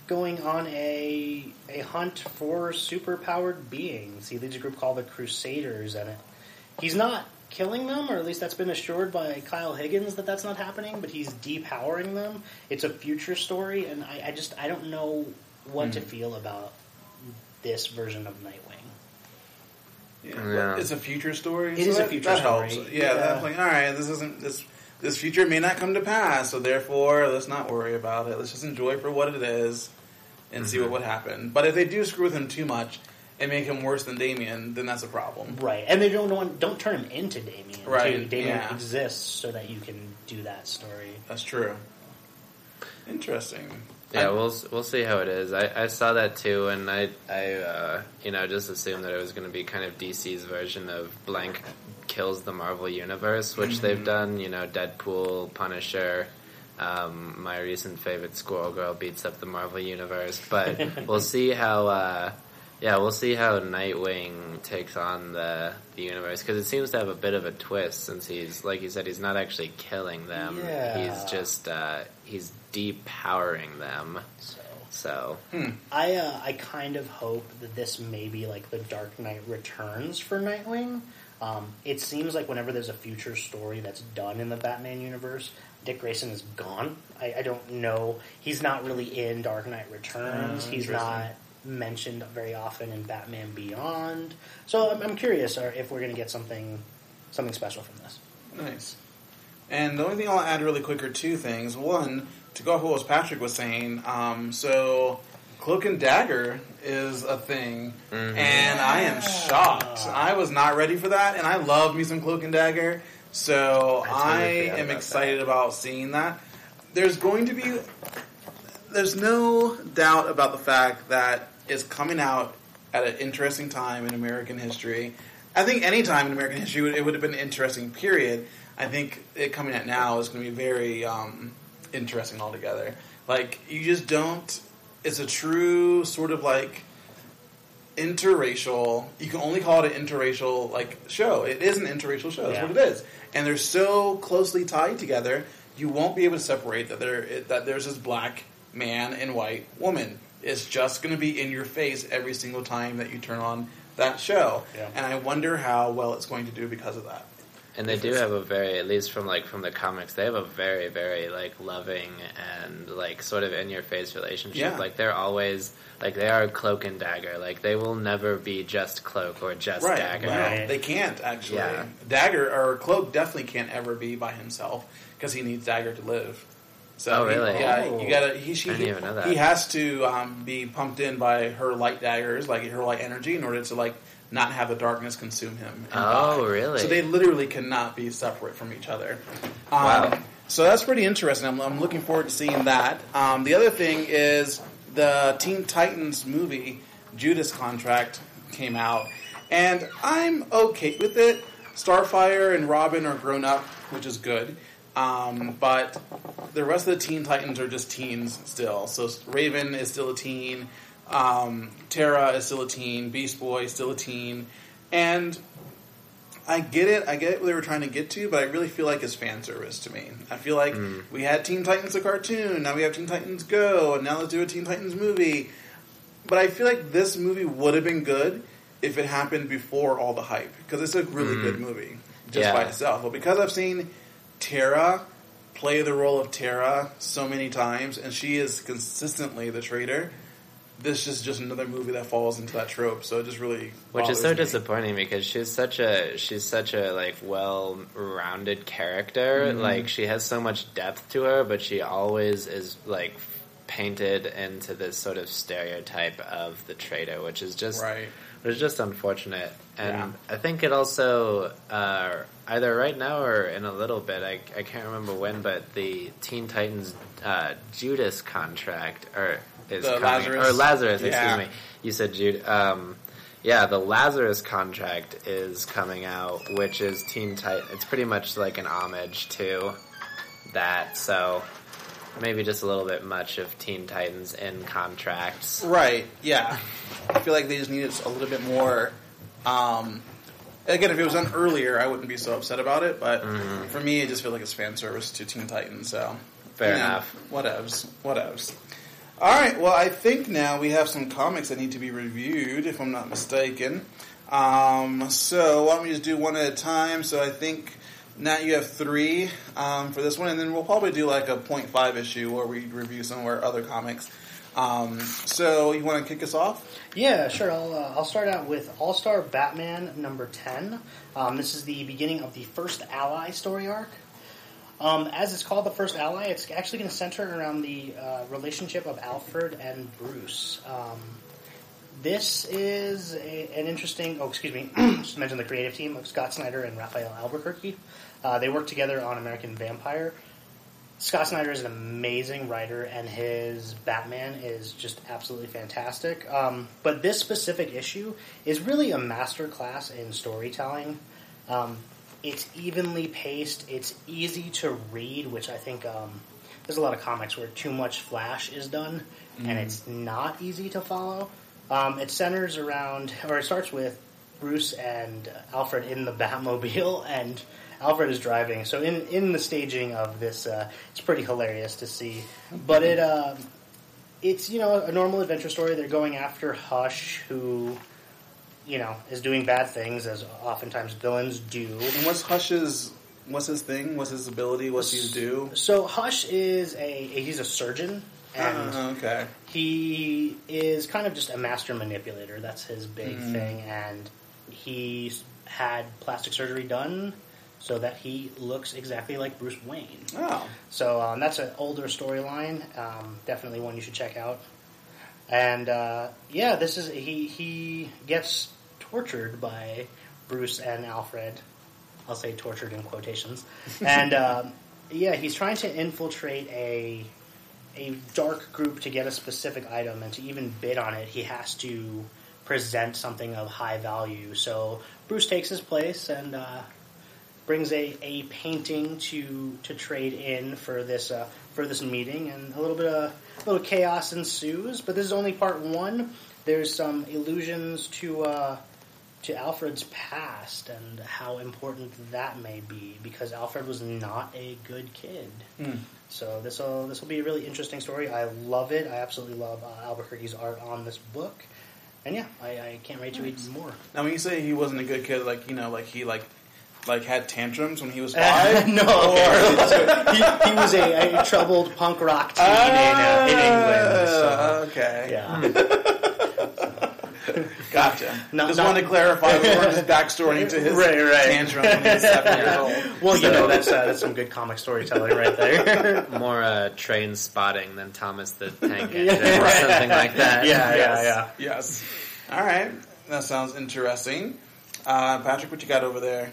going on a hunt for superpowered beings. He leads a group called the Crusaders, and he's not killing them, or at least that's been assured by Kyle Higgins that that's not happening, but he's depowering them. It's a future story, and I don't know what to feel about this version of Nightwing. Yeah. It's a future story. It is a future story. Helps. Yeah, that's like, all right, this future may not come to pass, so therefore let's not worry about it. Let's just enjoy it for what it is and see what would happen. But if they do screw with him too much and make him worse than Damian, then that's a problem. Right, and they don't turn him into Damian. Right, Damian exists so that you can do that story. That's true. Interesting. Yeah, we'll see how it is. I saw that too, and I just assumed that it was going to be kind of DC's version of blank kills the Marvel Universe, which they've done. Deadpool, Punisher. My recent favorite, Squirrel Girl, beats up the Marvel Universe. But we'll see how. We'll see how Nightwing takes on the universe, because it seems to have a bit of a twist, since he's, like you said, he's not actually killing them. Yeah. He's just he's depowering them. So I kind of hope that this may be like the Dark Knight Returns for Nightwing. It seems like whenever there's a future story that's done in the Batman universe, Dick Grayson is gone. I don't know. He's not really in Dark Knight Returns. He's not mentioned very often in Batman Beyond. So I'm curious if we're going to get something special from this. Nice. And the only thing I'll add really quick are two things. One, to go off what Patrick was saying, so Cloak and Dagger is a thing, and I am shocked. I was not ready for that, and I love me some Cloak and Dagger, so I am excited about seeing that. There's no doubt about the fact that it's coming out at an interesting time in American history. I think any time in American history it would have been an interesting period. I think it coming out now is going to be very interesting altogether. Like, you just don't... It's a true sort of, like, interracial... You can only call it an interracial, like, show. It is an interracial show. That's what it is. And they're so closely tied together, you won't be able to separate that there's this black man and white woman. It's just going to be in your face every single time that you turn on that show. Yeah. And I wonder how well it's going to do because of that. And they do have a very, at least from the comics, they have a very, very, like, loving and, like, sort of in-your-face relationship. Yeah. Like, they're always, like, they are Cloak and Dagger. Like, they will never be just Cloak or just Dagger. Right. They can't, actually. Yeah. Dagger, or Cloak definitely can't ever be by himself, because he needs Dagger to live. So really? You gotta. I didn't even know that. He has to be pumped in by her light daggers, like her light energy, in order to, like, not have the darkness consume him. Really? So they literally cannot be separate from each other. Wow. So that's pretty interesting. I'm looking forward to seeing that. The other thing is the Teen Titans movie, Judas Contract, came out, and I'm okay with it. Starfire and Robin are grown up, which is good. But the rest of the Teen Titans are just teens still. So Raven is still a teen. Terra is still a teen. Beast Boy is still a teen. And I get it. I get what they were trying to get to, but I really feel like it's fan service to me. I feel like we had Teen Titans the cartoon, now we have Teen Titans Go, and now let's do a Teen Titans movie. But I feel like this movie would have been good if it happened before all the hype, because it's a really good movie just by itself. But because I've seen Terra play the role of Terra so many times, and she is consistently the traitor, this is just another movie that falls into that trope. So it just really which is so disappointing, because she's such a like well-rounded character. Like, she has so much depth to her, but she always is like painted into this sort of stereotype of the traitor, which is just which is just unfortunate. And I think it also either right now or in a little bit, I can't remember when, but the Teen Titans Judas Contract is coming. Or Lazarus, excuse me. You said Jude. The Lazarus Contract is coming out, which is Teen Titan. It's pretty much like an homage to that, so maybe just a little bit much of Teen Titans in contracts. Right, yeah. I feel like they just needed a little bit more. Again, if it was done earlier, I wouldn't be so upset about it, but for me, it just feels like it's fan service to Teen Titans, so. Fair enough. Whatevs. All right. Well, I think now we have some comics that need to be reviewed, if I'm not mistaken. So why don't we just do one at a time? So I think, Nat, you have 3 for this one, and then we'll probably do like a 0.5 issue where we review some of our other comics. So you want to kick us off? Yeah, sure. I'll start out with All-Star Batman number 10. This is the beginning of the First Ally story arc. As it's called, the First Ally, it's actually going to center around the relationship of Alfred and Bruce. This is an interesting... Oh, excuse me. Just mentioned the creative team of Scott Snyder and Raphael Albuquerque. They worked together on American Vampire. Scott Snyder is an amazing writer, and his Batman is just absolutely fantastic. But this specific issue is really a masterclass in storytelling. It's evenly paced. It's easy to read, which I think there's a lot of comics where too much flash is done, and it's not easy to follow. It centers around, or it starts with Bruce and Alfred in the Batmobile, and Alfred is driving. So in the staging of this, it's pretty hilarious to see. But it's a normal adventure story. They're going after Hush, who is doing bad things, as oftentimes villains do. And what's Hush's? What's his thing? What's his ability? What's he do? So Hush is he's a surgeon, and okay. He is kind of just a master manipulator. That's his big thing, and he's had plastic surgery done so that he looks exactly like Bruce Wayne. Oh. So that's an older storyline. Definitely one you should check out. And this is he gets tortured by Bruce and Alfred. I'll say tortured in quotations. And he's trying to infiltrate a dark group to get a specific item, and to even bid on it, he has to present something of high value. So Bruce takes his place and brings a painting to trade in for this meeting, and a little chaos ensues. But this is only part 1. There's some allusions to Alfred's past and how important that may be, because Alfred was not a good kid. So this will be a really interesting story. I love it. I absolutely love Albuquerque's art on this book, and I can't wait to read more. Now, when you say he wasn't a good kid, he had tantrums when he was 5? No, he was a troubled punk rock teen in England. So, okay. Yeah. Gotcha. Just wanted to clarify his backstory to his tantrum when he was 7 years old. Well, that's some good comic storytelling right there. More train spotting than Thomas the Tank Engine or something like that. Yes. All right. That sounds interesting. Patrick, what you got over there?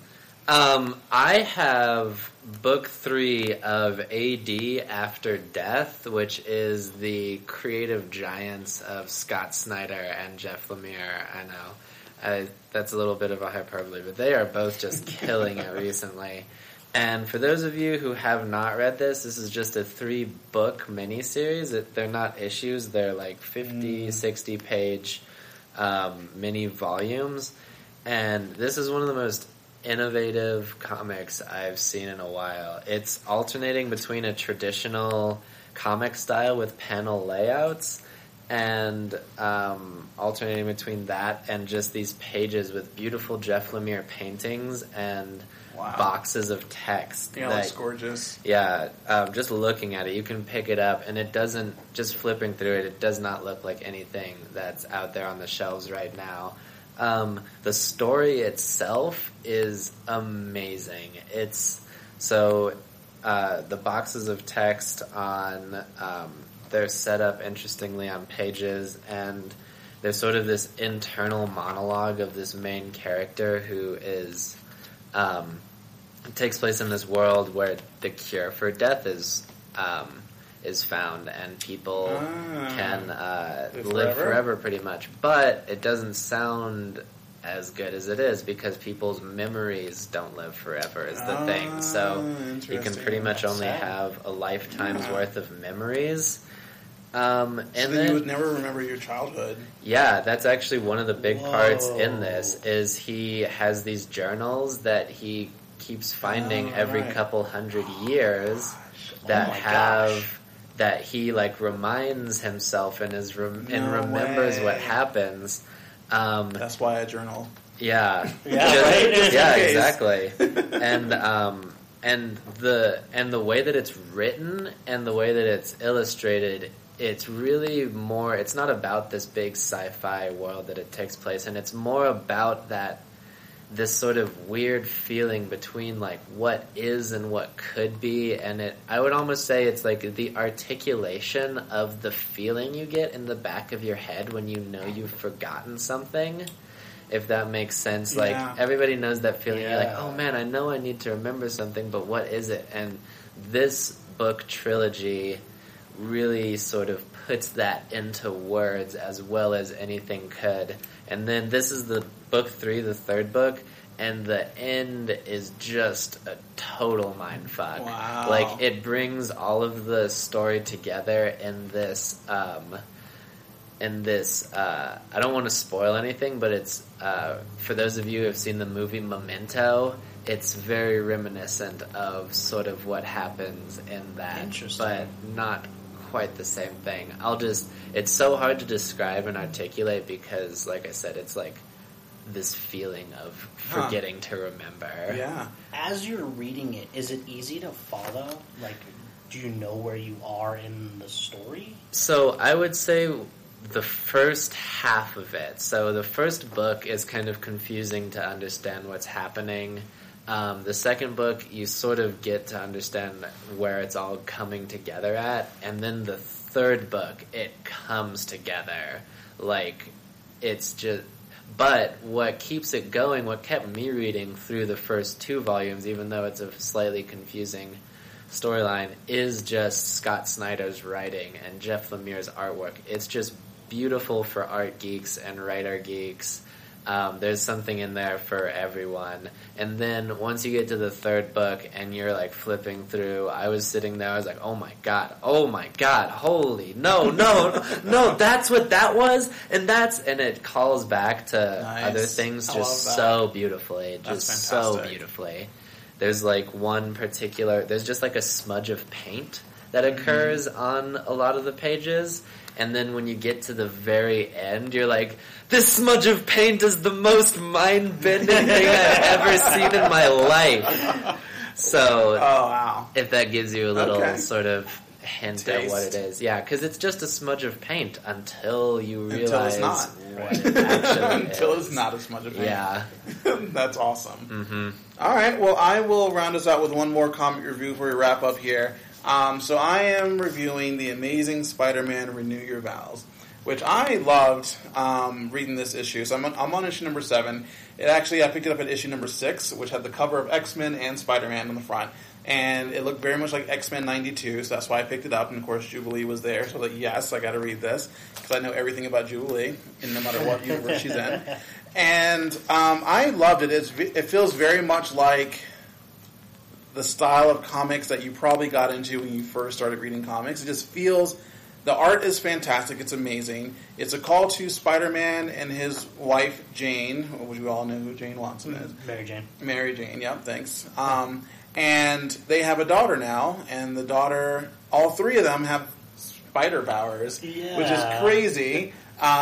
I have book 3 of AD After Death, which is the creative giants of Scott Snyder and Jeff Lemire. I know that's a little bit of a hyperbole, but they are both just killing it recently. And for those of you who have not read this is just a 3-book miniseries. They're not issues. They're like 50, 60 page mini volumes. And this is one of the most innovative comics I've seen in a while. It's alternating between a traditional comic style with panel layouts and alternating between that and just these pages with beautiful Jeff Lemire paintings and boxes of text. Yeah, it's gorgeous. Yeah, just looking at it, you can pick it up, and it doesn't, just flipping through it, it does not look like anything that's out there on the shelves right now. The story itself is amazing. It's so the boxes of text on they're set up interestingly on pages, and there's sort of this internal monologue of this main character who is it takes place in this world where the cure for death is found, and people can live forever pretty much. But it doesn't sound as good as it is because people's memories don't live forever is the thing. So you can pretty much only have a lifetime's worth of memories. And then you would never remember your childhood. Yeah, that's actually one of the big parts in this, is he has these journals that he keeps finding every couple hundred years that have that he like reminds himself and remembers way. what happens. That's why I journal. Yeah, Yeah, right? yeah, exactly. And the way that it's written and the way that it's illustrated, it's really more. It's not about this big sci-fi world that it takes place in. It's more about this sort of weird feeling between like what is and what could be, and I would almost say it's like the articulation of the feeling you get in the back of your head when you know you've forgotten something, if that makes sense. Like everybody knows that feeling. You're like, oh man, I know I need to remember something, but what is it? And this book trilogy really sort of puts that into words as well as anything could. And then this is the book 3, the third book, and the end is just a total mindfuck. Wow. Like, it brings all of the story together in this, I don't want to spoil anything, but it's, for those of you who have seen the movie Memento, it's very reminiscent of sort of what happens in that. Interesting. But not quite the same thing. It's so hard to describe and articulate because, like I said, it's like this feeling of forgetting to remember. Yeah. As you're reading it, is it easy to follow? Like, do you know where you are in the story? So I would say the first half of it. So the first book is kind of confusing to understand what's happening. The second book, you sort of get to understand where it's all coming together at. And then the third book, it comes together. Like, it's just... But what keeps it going, what kept me reading through the first 2 volumes, even though it's a slightly confusing storyline, is just Scott Snyder's writing and Jeff Lemire's artwork. It's just beautiful for art geeks and writer geeks. There's something in there for everyone. And then once you get to the third book and you're like flipping through, I was sitting there, I was like, oh my god, holy, no, that's what that was, and it calls back to other things just so beautifully, just so beautifully. There's like there's just like a smudge of paint that occurs on a lot of the pages. And then when you get to the very end, you're like, this smudge of paint is the most mind-bending thing I've ever seen in my life. So, if that gives you a little sort of hint at what it is. Yeah, because it's just a smudge of paint until you realize what it actually Until is. it's not a smudge of paint. Yeah. That's awesome. Mm-hmm. All right, well, I will round us out with one more comic review before we wrap up here. So I am reviewing The Amazing Spider-Man Renew Your Vows, which I loved reading this issue. So I'm on issue number 7. I picked it up at issue number 6, which had the cover of X-Men and Spider-Man on the front. And it looked very much like X-Men 92, so that's why I picked it up. And, of course, Jubilee was there, so yes, I got to read this, because I know everything about Jubilee, and no matter what universe she's in. And I loved it. It feels very much like the style of comics that you probably got into when you first started reading comics. It just feels... The art is fantastic. It's amazing. It's a call to Spider-Man and his wife, Jane, which we all know who Jane Watson is. Mary Jane, yep, thanks. And they have a daughter now, and the daughter... All 3 of them have spider powers, which is crazy.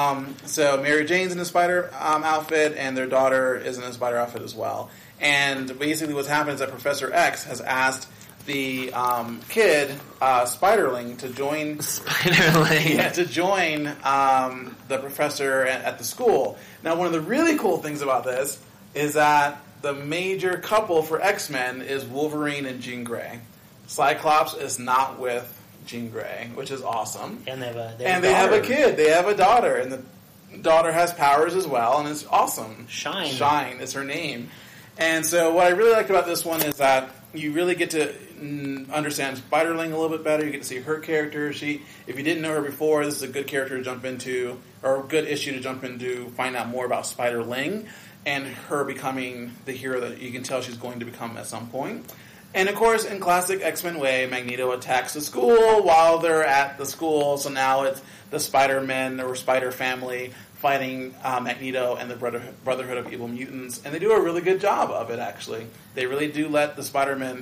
So Mary Jane's in a spider outfit, and their daughter is in a spider outfit as well. And basically what's happened is that Professor X has asked the kid, Spiderling, to join... Spiderling? Yeah, to join the professor at the school. Now, one of the really cool things about this is that the major couple for X-Men is Wolverine and Jean Grey. Cyclops is not with Jean Grey, which is awesome. And they have a kid. They have a daughter, and the daughter has powers as well, and it's awesome. Shine is her name. And so what I really liked about this one is that you really get to understand Spiderling a little bit better. You get to see her character. If you didn't know her before, this is a good character to jump into, or a good issue to jump into, find out more about Spiderling and her becoming the hero that you can tell she's going to become at some point. And of course, in classic X-Men way, Magneto attacks the school while they're at the school. So now it's the Spider-Men or Spider family fighting Magneto and the Brotherhood of Evil Mutants. And they do a really good job of it, actually. They really do let the Spider-Men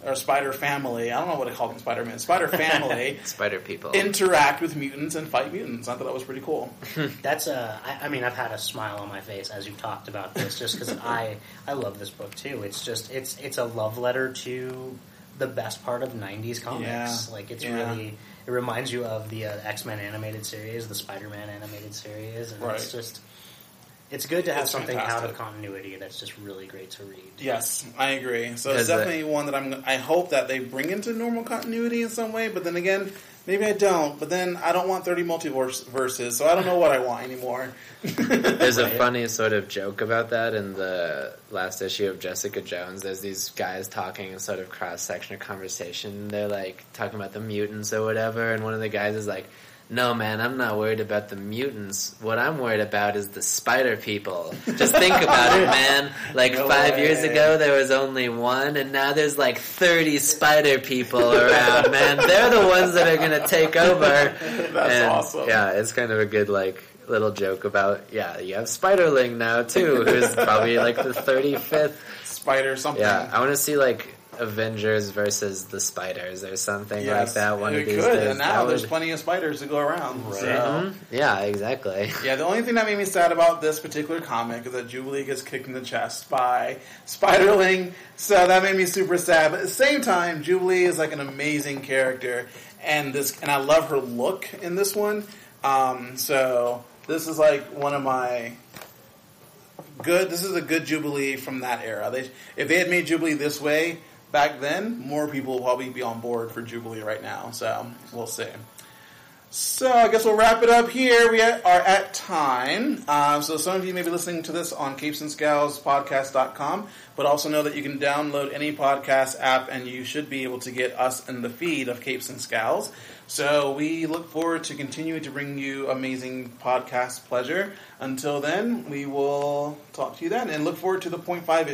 or Spider Family, I don't know what to call them, Spider-Man, Spider Family, Spider people. interact with mutants and fight mutants. I thought that was pretty cool. That's I mean, I've had a smile on my face as you've talked about this, just because I love this book too. It's just it's a love letter to the best part of '90s comics. Yeah. Like it's really, it reminds you of the X-Men animated series, the Spider-Man animated series, and Right. it's just. It's good to have It's something fantastic. out of continuity that's just really great to read. Yes, I agree. So it's Is it- definitely one that I hope that they bring into normal continuity in some way, but then again, maybe I don't. But then I don't want 30 multiverses, so I don't know what I want anymore. There's a Right. funny sort of joke about that in the last issue of Jessica Jones. There's these guys talking in sort of cross-section of conversation. They're like talking about the mutants or whatever, and one of the guys is like, "No, man, I'm not worried about the mutants. What I'm worried about is the spider people. Just think about it, man. Like No 5 years way. ago, there was only one, and now there's like 30 spider people around, man. They're the ones that are going to take over." That's awesome. Yeah, it's kind of a good, like, little joke about, yeah, you have Spiderling now, too, who's probably like the 35th. Spider something. Yeah, I want to see, like, Avengers versus the Spiders or something like that one we of these could, days. and now That there's would- plenty of spiders to go around. So. Mhm. Yeah, exactly. Yeah, the only thing that made me sad about this particular comic is that Jubilee gets kicked in the chest by Spiderling, so that made me super sad. But at the same time, Jubilee is like an amazing character, and I love her look in this one. So this is like one of my good. This is a good Jubilee from that era. If they had made Jubilee this way back then, more people will probably be on board for Jubilee right now. So we'll see. So I guess we'll wrap it up here. We are at time. So some of you may be listening to this on capesandscowspodcast.com, but also know that you can download any podcast app and you should be able to get us in the feed of Capes and Scowls. So we look forward to continuing to bring you amazing podcast pleasure. Until then, we will talk to you then and look forward to the .5